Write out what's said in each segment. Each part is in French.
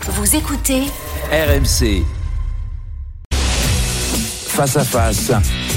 Vous écoutez RMC. Face à face.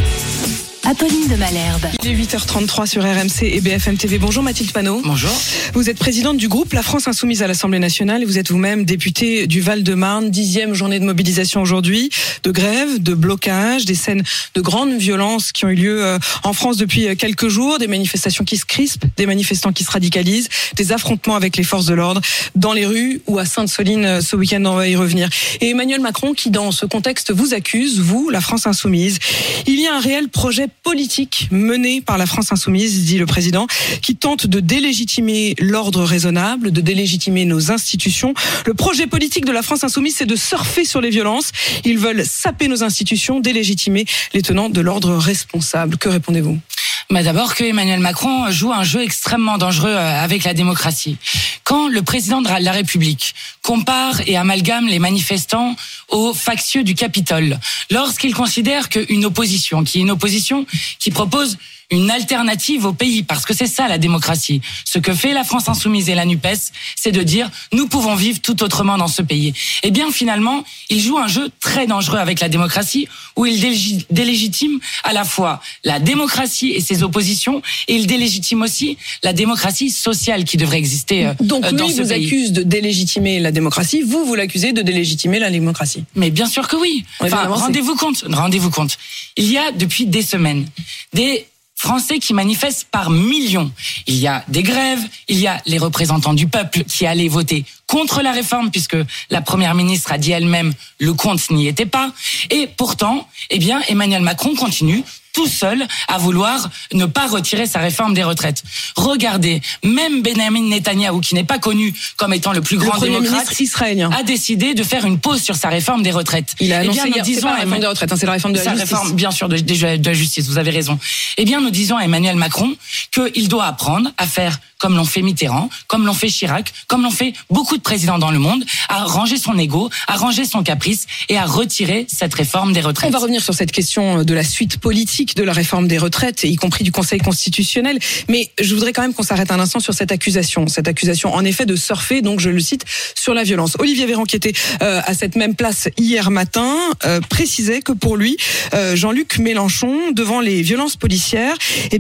Apolline de Malherbe. Il est 8h33 sur RMC et BFM TV. Bonjour Mathilde Panot. Bonjour. Vous êtes présidente du groupe La France Insoumise à l'Assemblée nationale et vous êtes vous-même députée du Val-de-Marne. 10e journée de mobilisation aujourd'hui, de grève, de blocage, des scènes de grande violence qui ont eu lieu en France depuis quelques jours, des manifestations qui se crispent, des manifestants qui se radicalisent, des affrontements avec les forces de l'ordre dans les rues ou à Sainte-Soline ce week-end, on va y revenir. Et Emmanuel Macron qui dans ce contexte vous accuse, vous, la France Insoumise. Il y a un réel projet politique menée par la France Insoumise, dit le président, qui tente de délégitimer l'ordre raisonnable, de délégitimer nos institutions. Le projet politique de la France Insoumise, c'est de surfer sur les violences. Ils veulent saper nos institutions, délégitimer les tenants de l'ordre responsable. Que répondez-vous ? D'abord que Emmanuel Macron joue un jeu extrêmement dangereux avec la démocratie. Quand le président de la République compare et amalgame les manifestants aux factieux du Capitole, lorsqu'il considère qu'une opposition, qui est une opposition qui propose une alternative au pays, parce que c'est ça la démocratie. Ce que fait la France Insoumise et la NUPES, c'est de dire nous pouvons vivre tout autrement dans ce pays. Eh bien finalement, il joue un jeu très dangereux avec la démocratie, où il délégitime à la fois la démocratie et ses oppositions, et il délégitime aussi la démocratie sociale qui devrait exister Donc dans lui ce pays. vous accuse de délégitimer la démocratie, vous l'accusez de délégitimer la démocratie. Mais bien sûr que oui. Enfin, rendez-vous compte. Il y a depuis des semaines des Français qui manifestent par millions. Il y a des grèves, il y a les représentants du peuple qui allaient voter contre la réforme, puisque la première ministre a dit elle-même le compte n'y était pas. Et pourtant, Emmanuel Macron continue tout seul à vouloir ne pas retirer sa réforme des retraites. Regardez, même Benjamin Netanyahou, qui n'est pas connu comme étant le plus grand démocrate, israélien, a décidé de faire une pause sur sa réforme des retraites. Il a annoncé c'est pas la réforme des retraites, c'est la réforme de la justice. Réforme, bien sûr, de la justice, vous avez raison. Nous disons à Emmanuel Macron qu'il doit apprendre à faire comme l'ont fait Mitterrand, comme l'ont fait Chirac, comme l'ont fait beaucoup de présidents dans le monde, à ranger son ego, à ranger son caprice et à retirer cette réforme des retraites. On va revenir sur cette question de la suite politique de la réforme des retraites, y compris du Conseil constitutionnel. Mais je voudrais quand même qu'on s'arrête un instant sur cette accusation en effet de surfer, donc je le cite, sur la violence. Olivier Véran, qui était à cette même place hier matin, précisait que pour lui, Jean-Luc Mélenchon, devant les violences policières,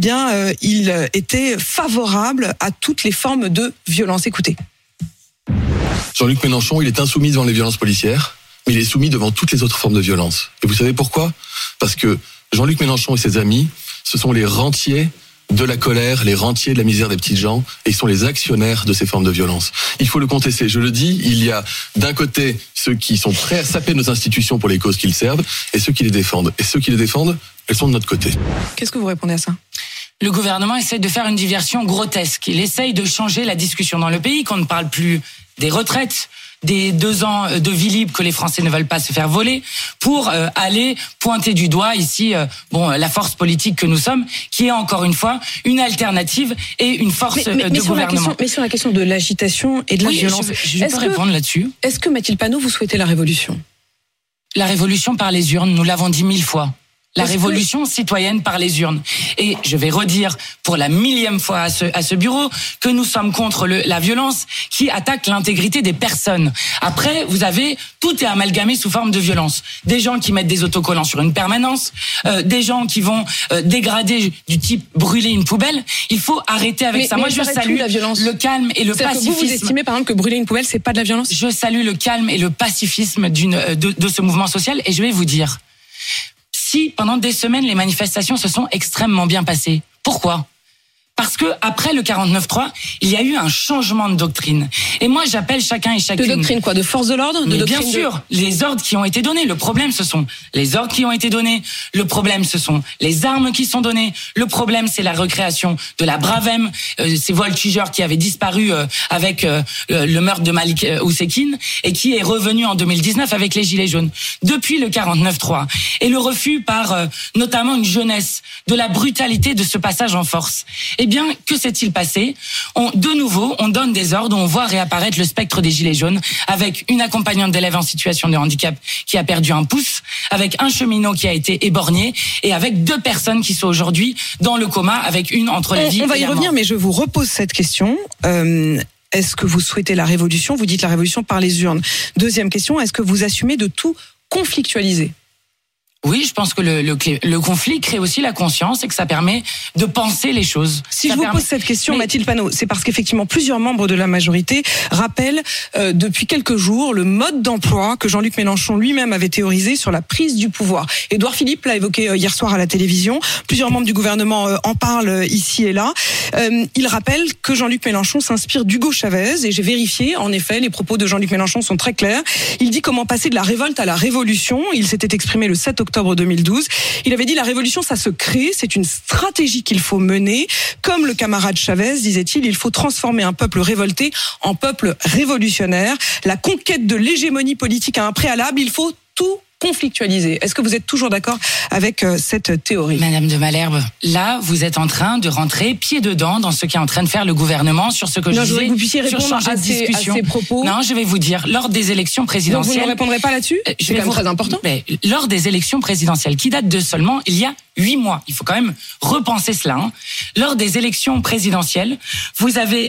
il était favorable à toutes les formes de violence. Écoutez. Jean-Luc Mélenchon, il est insoumis devant les violences policières, mais il est soumis devant toutes les autres formes de violence. Et vous savez pourquoi ? Parce que Jean-Luc Mélenchon et ses amis, ce sont les rentiers de la colère, les rentiers de la misère des petites gens, et ils sont les actionnaires de ces formes de violence. Il faut le contester, je le dis, il y a d'un côté ceux qui sont prêts à saper nos institutions pour les causes qu'ils servent, et ceux qui les défendent. Et ceux qui les défendent, elles sont de notre côté. Qu'est-ce que vous répondez à ça ? Le gouvernement essaie de faire une diversion grotesque. Il essaye de changer la discussion dans le pays, qu'on ne parle plus des retraites, des 2 ans de vie libre que les Français ne veulent pas se faire voler, pour aller pointer du doigt ici la force politique que nous sommes, qui est encore une fois une alternative et une force de gouvernement. Mais sur la question de l'agitation et de la violence, je peux répondre là-dessus. Est-ce que Mathilde Panot, vous souhaitez la révolution ? La révolution par les urnes, nous l'avons dit 1000 fois. La révolution citoyenne par les urnes. Et je vais redire pour la 1000e fois à ce bureau que nous sommes contre la violence qui attaque l'intégrité des personnes. Après, tout est amalgamé sous forme de violence. Des gens qui mettent des autocollants sur une permanence, des gens qui vont dégrader du type brûler une poubelle. Il faut arrêter avec ça. Moi, je salue le calme et le pacifisme. Vous estimez, par exemple, que brûler une poubelle, c'est pas de la violence ? Je salue le calme et le pacifisme de ce mouvement social, et je vais vous dire, si pendant des semaines les manifestations se sont extrêmement bien passées, pourquoi ? Parce que après le 49.3, il y a eu un changement de doctrine. Et moi, j'appelle chacun et chacune. De doctrine quoi ? De force de l'ordre ? Mais bien sûr, les ordres qui ont été donnés. Le problème, ce sont les ordres qui ont été donnés. Le problème, ce sont les armes qui sont données. Le problème, c'est la recréation de la Bravem, ces voltigeurs qui avaient disparu avec le meurtre de Malik Oussekine et qui est revenu en 2019 avec les Gilets jaunes. Depuis le 49.3 et le refus par notamment une jeunesse de la brutalité de ce passage en force. Eh bien, que s'est-il passé ? De nouveau, on donne des ordres, on voit réapparaître le spectre des Gilets jaunes, avec une accompagnante d'élèves en situation de handicap qui a perdu un pouce, avec un cheminot qui a été éborgné, et avec 2 personnes qui sont aujourd'hui dans le coma, avec une entre la vie et la mort. On va y revenir, mais je vous repose cette question. est-ce que vous souhaitez la révolution ? Vous dites la révolution par les urnes. Deuxième question, est-ce que vous assumez de tout conflictualiser ? Oui, je pense que le conflit crée aussi la conscience et que ça permet de penser les choses. Si je vous pose cette question, Mathilde Panot, c'est parce qu'effectivement plusieurs membres de la majorité rappellent depuis quelques jours le mode d'emploi que Jean-Luc Mélenchon lui-même avait théorisé sur la prise du pouvoir. Édouard Philippe l'a évoqué hier soir à la télévision. Plusieurs membres du gouvernement en parlent ici et là. Il rappelle que Jean-Luc Mélenchon s'inspire d'Hugo Chavez et j'ai vérifié. En effet, les propos de Jean-Luc Mélenchon sont très clairs. Il dit comment passer de la révolte à la révolution. Il s'était exprimé le 7 octobre 2012. Il avait dit la révolution, ça se crée, c'est une stratégie qu'il faut mener. Comme le camarade Chavez, disait-il, il faut transformer un peuple révolté en peuple révolutionnaire. La conquête de l'hégémonie politique a un préalable, il faut tout conflictualiser. Est-ce que vous êtes toujours d'accord avec cette théorie ? Madame de Malherbe, là, vous êtes en train de rentrer pied dedans dans ce qu'est en train de faire le gouvernement sur ce que je disais, que vous puissiez répondre à ces propos. Non, je vais vous dire, lors des élections présidentielles... Donc vous ne répondrez pas là-dessus ? C'est quand même très important. Mais, lors des élections présidentielles, qui datent de seulement il y a 8 mois, il faut quand même repenser cela. Lors des élections présidentielles, vous avez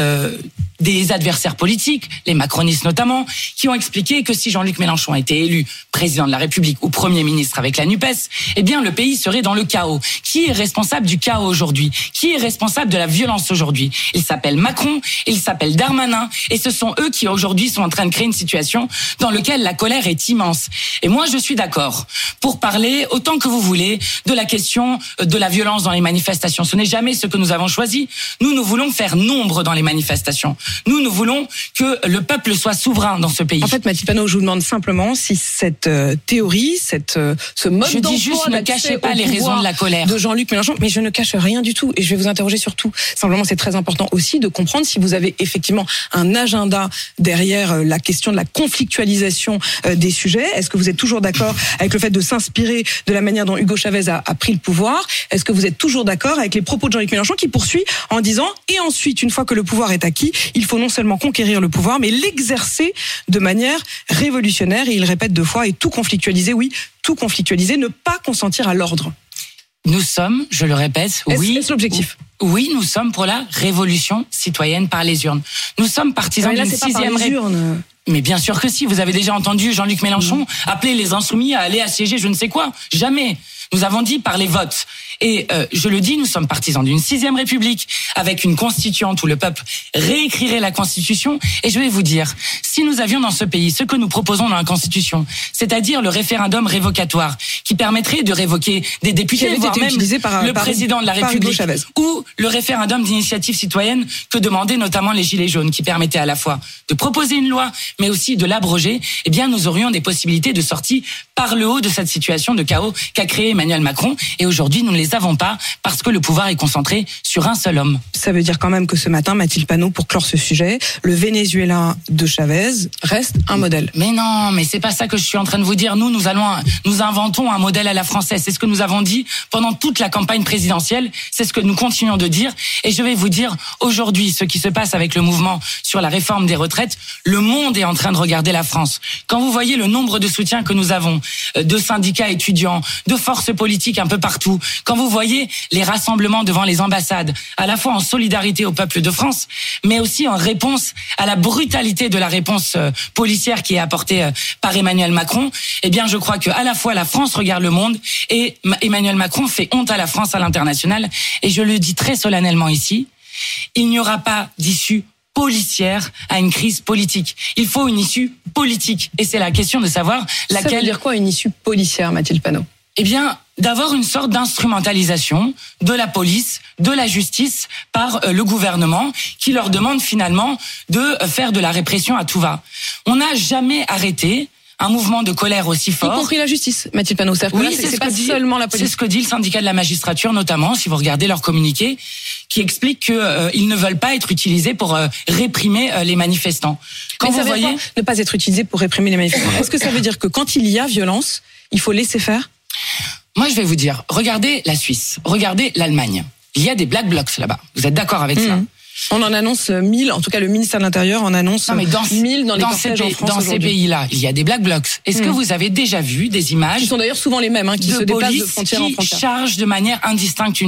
des adversaires politiques, les macronistes notamment, qui ont expliqué que si Jean-Luc Mélenchon a été élu président de la République ou Premier ministre avec la NUPES, eh bien le pays serait dans le chaos. Qui est responsable du chaos aujourd'hui ? Qui est responsable de la violence aujourd'hui ? Il s'appelle Macron, il s'appelle Darmanin, et ce sont eux qui aujourd'hui sont en train de créer une situation dans laquelle la colère est immense. Et moi je suis d'accord pour parler autant que vous voulez de la question de la violence dans les manifestations. Ce n'est jamais ce que nous avons choisi. Nous voulons faire nombre dans les manifestations. Nous voulons que le peuple soit souverain dans ce pays. En fait, Mathilde Panot, je vous demande simplement si cette théorie, ce mode je dis juste, ne cachez pas les raisons de la colère de Jean-Luc Mélenchon, mais je ne cache rien du tout et je vais vous interroger sur tout. Simplement, c'est très important aussi de comprendre si vous avez effectivement un agenda derrière la question de la conflictualisation des sujets. Est-ce que vous êtes toujours d'accord avec le fait de s'inspirer de la manière dont Hugo Chavez a pris le pouvoir ? Est-ce que vous êtes toujours d'accord avec les propos de Jean-Luc Mélenchon qui poursuit en disant et ensuite, une fois que le pouvoir est acquis, il faut non seulement conquérir le pouvoir, mais l'exercer de manière révolutionnaire. Et il répète 2 fois, et tout conflictualiser, oui, tout conflictualiser, ne pas consentir à l'ordre. Nous sommes, je le répète, oui. Est-ce l'objectif ? Oui, nous sommes pour la révolution citoyenne par les urnes. Nous sommes partisans d'une 6e république. Mais bien sûr que si, vous avez déjà entendu Jean-Luc Mélenchon appeler les insoumis à aller assiéger je ne sais quoi. Jamais. Nous avons dit par les votes. Et je le dis, nous sommes partisans d'une 6e République avec une constituante où le peuple réécrirait la Constitution. Et je vais vous dire, si nous avions dans ce pays ce que nous proposons dans la Constitution, c'est-à-dire le référendum révocatoire qui permettrait de révoquer des députés, voire même le président de la République, ou le référendum d'initiative citoyenne que demandaient notamment les Gilets jaunes, qui permettait à la fois de proposer une loi, mais aussi de l'abroger, eh bien nous aurions des possibilités de sortie par le haut de cette situation de chaos qu'a créé Emmanuel Macron. Et aujourd'hui, nous ne les avons pas parce que le pouvoir est concentré sur un seul homme. Ça veut dire quand même que ce matin, Mathilde Panot, pour clore ce sujet, le Venezuela de Chavez reste un modèle. Mais non, mais c'est pas ça que je suis en train de vous dire. Nous inventons un modèle à la française. C'est ce que nous avons dit pendant toute la campagne présidentielle. C'est ce que nous continuons de dire. Et je vais vous dire, aujourd'hui, ce qui se passe avec le mouvement sur la réforme des retraites, le monde est en train de regarder la France. Quand vous voyez le nombre de soutiens que nous avons, de syndicats étudiants, de forces politiques un peu partout, quand vous voyez les rassemblements devant les ambassades, à la fois en solidarité au peuple de France, mais aussi en réponse à la brutalité de la réponse policière qui est apportée par Emmanuel Macron, eh bien je crois que à la fois la France regarde le monde et Emmanuel Macron fait honte à la France à l'international. Et je le dis très solennellement ici, il n'y aura pas d'issue policière à une crise politique. Il faut une issue politique. Et c'est la question de savoir laquelle... Ça veut dire quoi une issue policière, Mathilde Panot ? Eh bien, d'avoir une sorte d'instrumentalisation de la police, de la justice par le gouvernement qui leur demande finalement de faire de la répression à tout va. On n'a jamais arrêté un mouvement de colère aussi fort. Y compris la justice, Mathilde Panot. Oui, c'est pas seulement la police. C'est ce que dit le syndicat de la magistrature, notamment, si vous regardez leur communiqué, qui explique qu'ils ne veulent pas être utilisés pour réprimer les manifestants. Quand vous voyez ne pas être utilisés pour réprimer les manifestants, est-ce que ça veut dire que quand il y a violence, il faut laisser faire ? Moi, je vais vous dire, regardez la Suisse, regardez l'Allemagne. Il y a des black blocs là-bas. Vous êtes d'accord avec ça ? On en annonce 1000, en tout cas le ministère de l'Intérieur en annonce 1000 dans les cortèges en France. Dans ces pays-là, il y a des black blocs. Est-ce que vous avez déjà vu des images qui sont d'ailleurs souvent les mêmes, qui se déplacent de frontière en frontière, qui chargent de manière indistincte une foule ?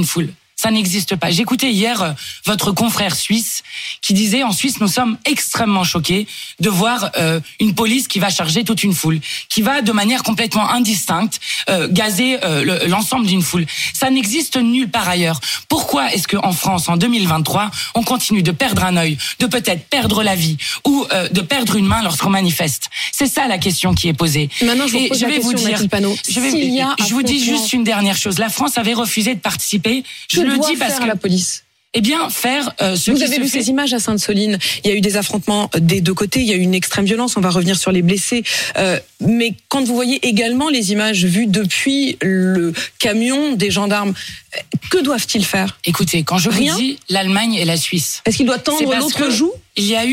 Ça n'existe pas. J'écoutais hier votre confrère suisse qui disait en Suisse, nous sommes extrêmement choqués de voir une police qui va charger toute une foule, qui va de manière complètement indistincte gazer l'ensemble d'une foule. Ça n'existe nulle part ailleurs. Pourquoi est-ce qu'en France, en 2023, on continue de perdre un œil, de peut-être perdre la vie ou de perdre une main lorsqu'on manifeste? C'est ça la question qui est posée. Maintenant, je vais vous dire, je vous dis juste une dernière chose. La France avait refusé de participer. Je le dis parce que la police. Eh bien, faire ce Vous qui avez se vu fait. ces images à Sainte-Soline. Il y a eu des affrontements des deux côtés. Il y a eu une extrême violence. On va revenir sur les blessés. Mais quand vous voyez également les images vues depuis le camion des gendarmes, que doivent-ils faire? Écoutez, quand je Rien. vous dis l'Allemagne et la Suisse, Est-ce qu'il doit c'est tendre parce l'autre que joue? Il y a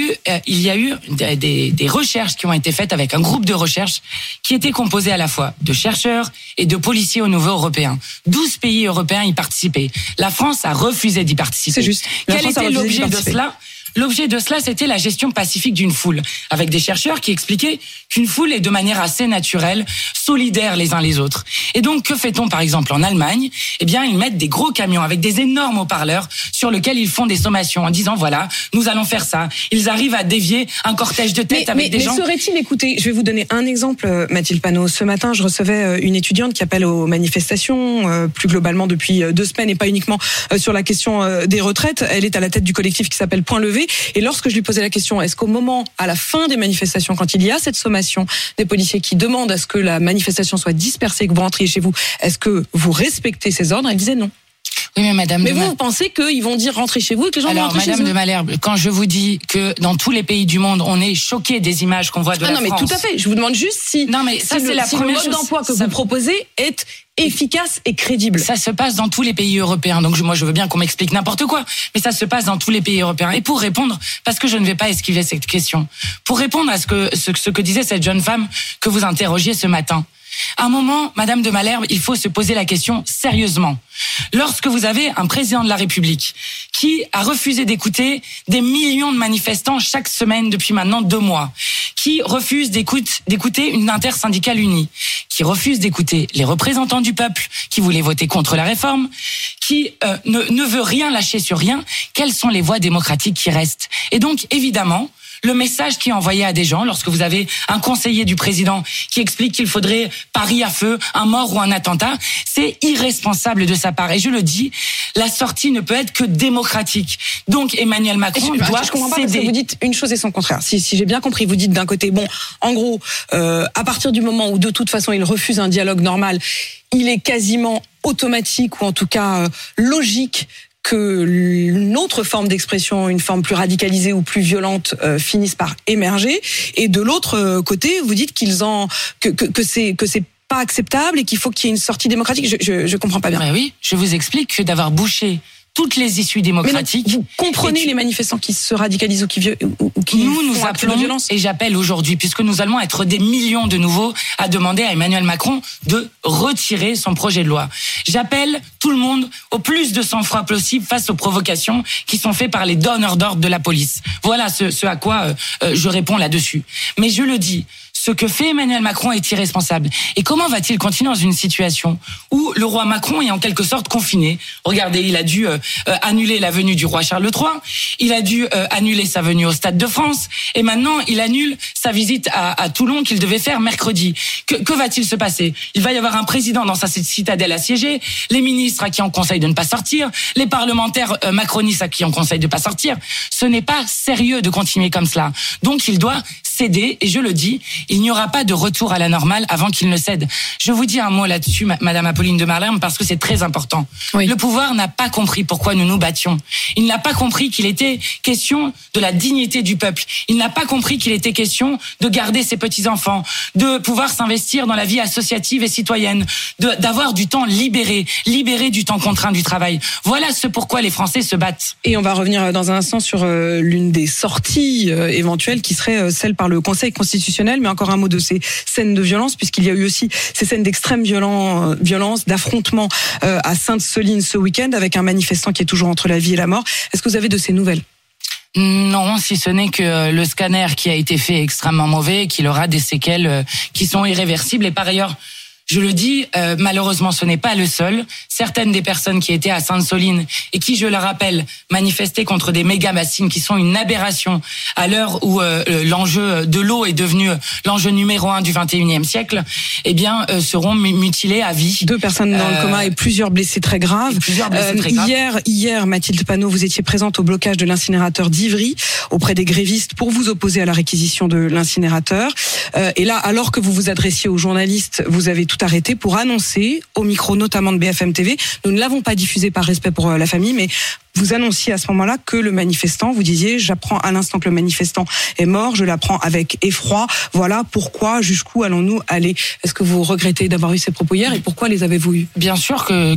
eu des recherches qui ont été faites avec un groupe de recherche qui était composé à la fois de chercheurs et de policiers au niveau européen. 12 pays européens y participaient. La France a refusé d'y participer. C'est juste. La Quel France a était refusé d'y l'objet de participer. cela? L'objet de cela, c'était la gestion pacifique d'une foule, avec des chercheurs qui expliquaient qu'une foule est de manière assez naturelle, solidaire les uns les autres. Et donc, que fait-on par exemple en Allemagne? Eh bien, ils mettent des gros camions avec des énormes haut-parleurs sur lesquels ils font des sommations en disant voilà, nous allons faire ça. Ils arrivent à dévier un cortège de tête avec des gens. Mais serait-il, écoutez, je vais vous donner un exemple, Mathilde Panot. Ce matin, je recevais une étudiante qui appelle aux manifestations, plus globalement depuis 2 semaines, et pas uniquement sur la question des retraites. Elle est à la tête du collectif qui s'appelle Point Levé. Et lorsque je lui posais la question, est-ce qu'au moment, à la fin des manifestations, quand il y a cette sommation des policiers qui demandent à ce que la manifestation soit dispersée, que vous rentriez chez vous, est-ce que vous respectez ces ordres? Elle disait non. Oui, mais madame. Mais vous pensez qu'ils vont dire rentrez chez vous et que les gens vont Alors, rentrer chez madame eux? de Malherbe, quand je vous dis que dans tous les pays du monde, on est choqué des images qu'on voit de la non, mais France. tout à fait. Je vous demande juste si, Non, mais ça, si c'est la si première le mode chose. d'emploi que Ça- vous proposez est efficace et crédible. Ça se passe dans tous les pays européens. Donc moi, je veux bien qu'on m'explique n'importe quoi, mais ça se passe dans tous les pays européens. Et pour répondre, parce que je ne vais pas esquiver cette question, pour répondre à ce que disait cette jeune femme que vous interrogiez ce matin. À un moment, madame de Malherbe, il faut se poser la question sérieusement. Lorsque vous avez un président de la République qui a refusé d'écouter des millions de manifestants chaque semaine depuis maintenant 2 mois, qui refuse d'écouter une intersyndicale unie, qui refuse d'écouter les représentants du peuple qui voulaient voter contre la réforme, qui ne veut rien lâcher sur rien, quelles sont les voies démocratiques qui restent? Et donc, évidemment, le message qui est envoyé à des gens, lorsque vous avez un conseiller du président qui explique qu'il faudrait Paris à feu, un mort ou un attentat, c'est irresponsable de sa part. Et je le dis, la sortie ne peut être que démocratique. Donc Emmanuel Macron doit je comprends pas parce que céder. vous dites une chose et son contraire. Si j'ai bien compris, vous dites d'un côté, bon, en gros, à partir du moment où de toute façon il refuse un dialogue normal, il est quasiment automatique ou en tout cas logique que une autre forme d'expression, une forme plus radicalisée ou plus violente finisse par émerger. Et de l'autre côté, vous dites que c'est pas acceptable et qu'il faut qu'il y ait une sortie démocratique. Je comprends pas bien. Ben oui, je vous explique que d'avoir bouché toutes les issues démocratiques. Mais non, vous comprenez les manifestants qui se radicalisent ou qui Nous font acte de appelons, violence. et j'appelle aujourd'hui, puisque nous allons être des millions de nouveaux, à demander à Emmanuel Macron de retirer son projet de loi. J'appelle tout le monde au plus de sang-froid possible face aux provocations qui sont faites par les donneurs d'ordre de la police. Voilà ce à quoi je réponds là-dessus. Mais je le dis, ce que fait Emmanuel Macron est irresponsable. Et comment va-t-il continuer dans une situation où le roi Macron est en quelque sorte confiné? Regardez, il a dû annuler la venue du roi Charles III, il a dû annuler sa venue au Stade de France, et maintenant il annule sa visite à Toulon qu'il devait faire mercredi. Que va-t-il se passer? Il va y avoir un président dans sa citadelle assiégée, les ministres à qui on conseille de ne pas sortir, les parlementaires macronistes à qui on conseille de ne pas sortir. Ce n'est pas sérieux de continuer comme cela. Donc il doit céder, et je le dis, il n'y aura pas de retour à la normale avant qu'il ne cède. Je vous dis un mot là-dessus, Madame Apolline de Malherbe, parce que c'est très important. Oui. Le pouvoir n'a pas compris pourquoi nous nous battions. Il n'a pas compris qu'il était question de la dignité du peuple. Il n'a pas compris qu'il était question de garder ses petits-enfants, de pouvoir s'investir dans la vie associative et citoyenne, d'avoir du temps libéré du temps contraint du travail. Voilà ce pourquoi les Français se battent. Et on va revenir dans un instant sur l'une des sorties éventuelles qui serait celle par le Conseil constitutionnel, mais encore un mot de ces scènes de violence, puisqu'il y a eu aussi ces scènes d'extrême violence, d'affrontement à Sainte-Soline ce week-end avec un manifestant qui est toujours entre la vie et la mort. Est-ce que vous avez de ces nouvelles? Non, si ce n'est que le scanner qui a été fait est extrêmement mauvais, qu'il aura des séquelles qui sont irréversibles. Et par ailleurs, Je le dis, malheureusement, ce n'est pas le seul. Certaines des personnes qui étaient à Sainte-Soline et qui, je le rappelle, manifestaient contre des méga-bassines qui sont une aberration à l'heure où l'enjeu de l'eau est devenu l'enjeu numéro 1 du 21e siècle, eh bien, seront mutilées à vie. 2 personnes dans le coma et plusieurs blessés très graves. Hier, Mathilde Panot, vous étiez présente au blocage de l'incinérateur d'Ivry auprès des grévistes pour vous opposer à la réquisition de l'incinérateur. Et là, alors que vous vous adressiez aux journalistes, vous avez tout arrêté pour annoncer, au micro notamment de BFM TV, nous ne l'avons pas diffusé par respect pour la famille, mais vous annonciez à ce moment-là que le manifestant, vous disiez, j'apprends à l'instant que le manifestant est mort, je l'apprends avec effroi. Voilà pourquoi, jusqu'où allons-nous aller? Est-ce que vous regrettez d'avoir eu ces propos hier et pourquoi les avez-vous eus? Bien sûr que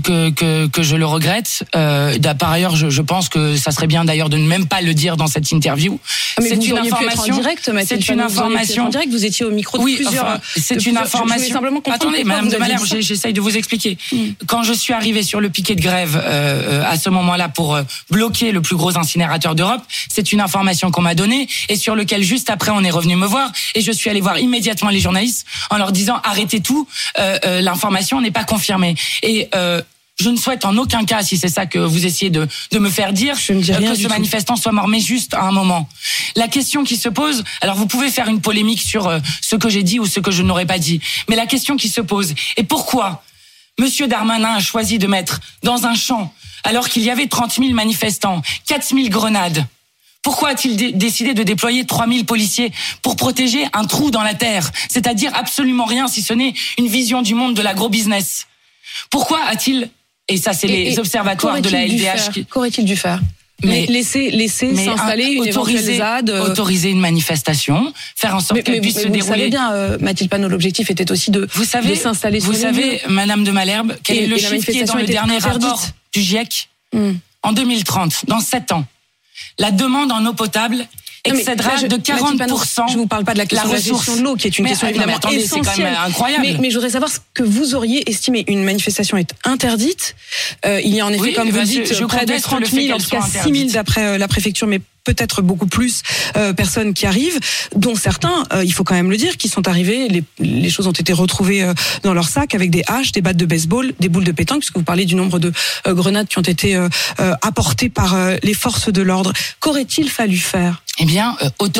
je le regrette. Par ailleurs, je pense que ça serait bien d'ailleurs de ne même pas le dire dans cette interview. Mais c'est une information. C'est une information. En direct, vous étiez au micro de plusieurs. C'est une information. Attendez, Madame de Malherbe, j'essaye de vous expliquer. Quand je suis arrivée sur le piquet de grève à ce moment-là pour bloquer le plus gros incinérateur d'Europe, c'est une information qu'on m'a donnée et sur lequel juste après on est revenu me voir et je suis allé voir immédiatement les journalistes en leur disant arrêtez tout, l'information n'est pas confirmée. Et je ne souhaite en aucun cas, si c'est ça que vous essayez de me faire dire, que ce manifestant soit mort, mais juste à un moment. La question qui se pose, alors vous pouvez faire une polémique sur ce que j'ai dit ou ce que je n'aurais pas dit, mais la question qui se pose est pourquoi Monsieur Darmanin a choisi de mettre dans un champ, alors qu'il y avait 30 000 manifestants, 4 000 grenades. Pourquoi a-t-il décidé de déployer 3 000 policiers pour protéger un trou dans la terre, c'est-à-dire absolument rien si ce n'est une vision du monde de l'agro-business? Pourquoi a-t-il, et ça c'est les observatoires de la LDH... Qu'aurait-il dû faire? Mais laisser s'installer une éventuelle ZAD, autoriser une manifestation, faire en sorte qu'elle puisse se dérouler. Vous savez bien, Mathilde Panot, l'objectif était aussi de s'installer sur les lieux. Vous savez, Madame de Malherbe, quel est le chiffre qui est dans le dernier rapport du GIEC? En 2030, dans 7 ans, la demande en eau potable excédera de 40%. Je vous parle pas de la question de la gestion de l'eau, qui est une question évidemment essentielle. C'est quand même incroyable. Mais je voudrais savoir ce que vous auriez estimé. Une manifestation est interdite. Il y a en effet, comme vous dites, près de 30 000, en tout cas 6 000 d'après la préfecture, mais peut-être beaucoup plus personnes qui arrivent, dont certains, il faut quand même le dire, qui sont arrivés, les choses ont été retrouvées dans leur sac avec des haches, des battes de baseball, des boules de pétanque, puisque vous parlez du nombre de grenades qui ont été apportées par les forces de l'ordre. Qu'aurait-il fallu faire? Eh bien,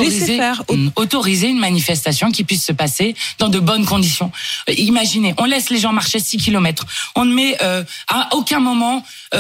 autoriser une manifestation qui puisse se passer dans de bonnes conditions. Imaginez, on laisse les gens marcher 6 kilomètres. On ne met à aucun moment,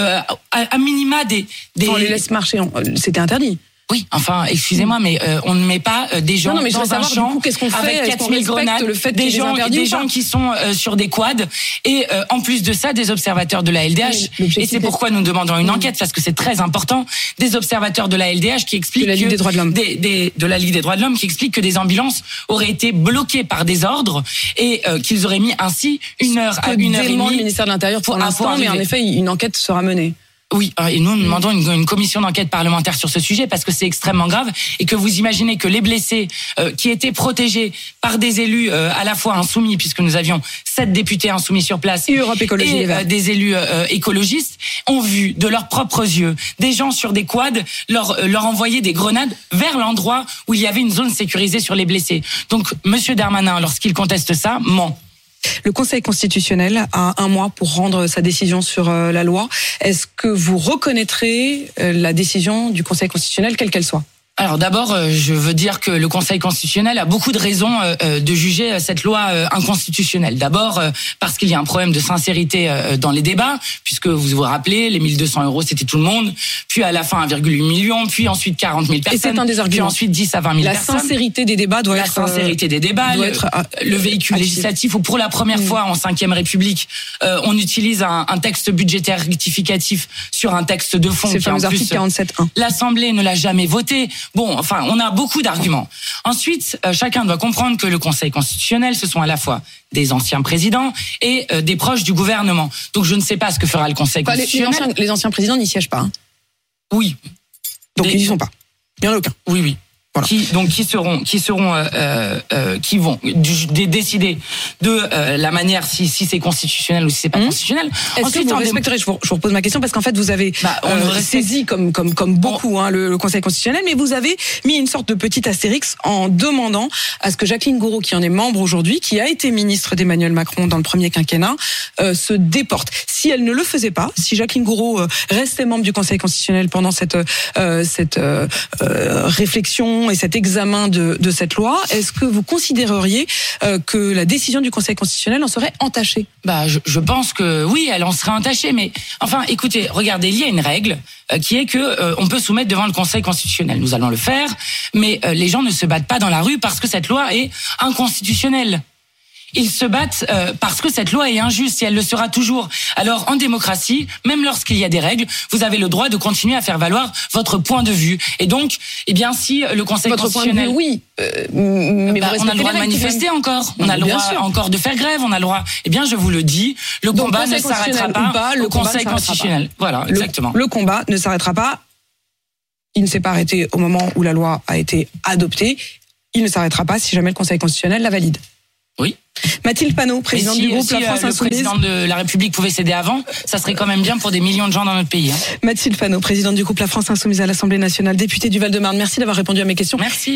à minima des... On les laisse marcher, c'était interdit. Oui, enfin, excusez-moi, mais on ne met pas des gens mais dans un champ avec 4000 grenades, des gens qui sont sur des quads et en plus de ça, des observateurs de la LDH. Et c'est pourquoi nous demandons une enquête, parce que c'est très important, des observateurs de la LDH qui expliquent de la Ligue des droits de l'homme. De la Ligue des droits de l'homme qui expliquent que des ambulances auraient été bloquées par des ordres et qu'ils auraient mis ainsi 1 heure à 1 heure et demie. Le ministère de l'Intérieur pour l'instant, mais en effet, une enquête sera menée. Oui, et nous demandons une commission d'enquête parlementaire sur ce sujet parce que c'est extrêmement grave et que vous imaginez que les blessés qui étaient protégés par des élus à la fois insoumis, puisque nous avions 7 députés insoumis sur place et Europe Écologie et des élus écologistes, ont vu de leurs propres yeux des gens sur des quads leur envoyer des grenades vers l'endroit où il y avait une zone sécurisée sur les blessés. Donc Monsieur Darmanin, lorsqu'il conteste ça, ment. Le Conseil constitutionnel a 1 mois pour rendre sa décision sur la loi. Est-ce que vous reconnaîtrez la décision du Conseil constitutionnel, quelle qu'elle soit ? Alors d'abord, je veux dire que le Conseil constitutionnel a beaucoup de raisons de juger cette loi inconstitutionnelle. D'abord parce qu'il y a un problème de sincérité dans les débats, puisque vous vous rappelez, les 1 200 € c'était tout le monde, puis à la fin 1,8 million, puis ensuite 40 000 personnes, et c'est un des arguments. Puis ensuite 10 à 20 000 personnes. La sincérité des débats doit être... La sincérité des débats, le véhicule législatif, où pour la première fois en 5e République, on utilise un texte budgétaire rectificatif sur un texte de fond. C'est le fameux article 47.1. L'Assemblée ne l'a jamais voté. Bon, enfin, on a beaucoup d'arguments. Ensuite, chacun doit comprendre que le Conseil constitutionnel, ce sont à la fois des anciens présidents et des proches du gouvernement. Donc, je ne sais pas ce que fera le Conseil constitutionnel. Les anciens présidents n'y siègent pas. Hein. Oui. Donc, ils n'y sont pas. Il n'y en a aucun. Oui. Voilà. Qui vont décider de la manière si c'est constitutionnel ou si c'est pas constitutionnel. Est-ce que vous respecterez, je vous repose ma question parce qu'en fait vous avez saisi comme beaucoup le Conseil constitutionnel, mais vous avez mis une sorte de petit astérix en demandant à ce que Jacqueline Gourault, qui en est membre aujourd'hui, qui a été ministre d'Emmanuel Macron dans le premier quinquennat, se déporte. Si elle ne le faisait pas, si Jacqueline Gourault restait membre du Conseil constitutionnel pendant cette réflexion et cet examen de cette loi, est-ce que vous considéreriez que la décision du Conseil constitutionnel en serait entachée ? Je pense que oui, elle en serait entachée, mais enfin, écoutez, regardez, il y a une règle qui est que on peut soumettre devant le Conseil constitutionnel. Nous allons le faire, mais les gens ne se battent pas dans la rue parce que cette loi est inconstitutionnelle. Ils se battent parce que cette loi est injuste et elle le sera toujours. Alors en démocratie, même lorsqu'il y a des règles, vous avez le droit de continuer à faire valoir votre point de vue. Et donc, si le Conseil constitutionnel... Votre point de vue, oui. Mais on a le droit de manifester encore. On a le droit encore de faire grève. On a le droit... je vous le dis, le combat ne s'arrêtera pas au Conseil constitutionnel. Voilà, exactement. Le combat ne s'arrêtera pas. Il ne s'est pas arrêté au moment où la loi a été adoptée. Il ne s'arrêtera pas si jamais le Conseil constitutionnel la valide. Oui. Mathilde Panot, présidente du groupe La France Insoumise. Si le président de la République pouvait céder avant, ça serait quand même bien pour des millions de gens dans notre pays. Mathilde Panot, présidente du groupe La France Insoumise à l'Assemblée nationale, députée du Val-de-Marne. Merci d'avoir répondu à mes questions. Merci.